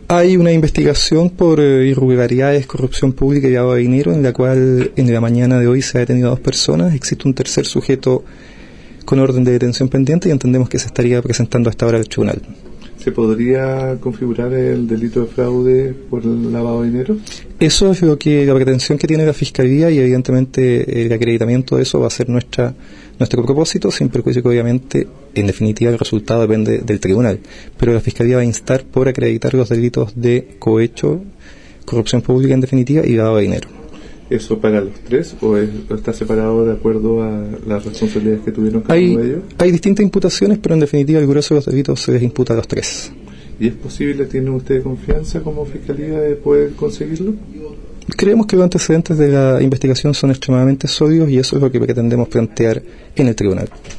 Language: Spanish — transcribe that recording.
Hay una investigación por irregularidades, corrupción pública y lavado de dinero, en la cual en la mañana de hoy se ha detenido a 2 personas. Existe un tercer sujeto con orden de detención pendiente y entendemos que se estaría presentando a esta hora al tribunal. ¿Se podría configurar el delito de fraude por el lavado de dinero? Eso es lo que la pretensión que tiene la Fiscalía, y evidentemente el acreditamiento de eso va a ser nuestro propósito, sin perjuicio que obviamente en definitiva el resultado depende del tribunal, pero la Fiscalía va a instar por acreditar los delitos de cohecho, corrupción pública en definitiva y lavado de dinero. ¿Eso para los 3 o está separado de acuerdo a las responsabilidades que tuvieron cada uno de ellos? Hay distintas imputaciones, pero en definitiva el grueso de los delitos se les imputa a los 3. ¿Y es posible, tienen ustedes confianza como Fiscalía de poder conseguirlo? Creemos que los antecedentes de la investigación son extremadamente sólidos y eso es lo que pretendemos plantear en el tribunal.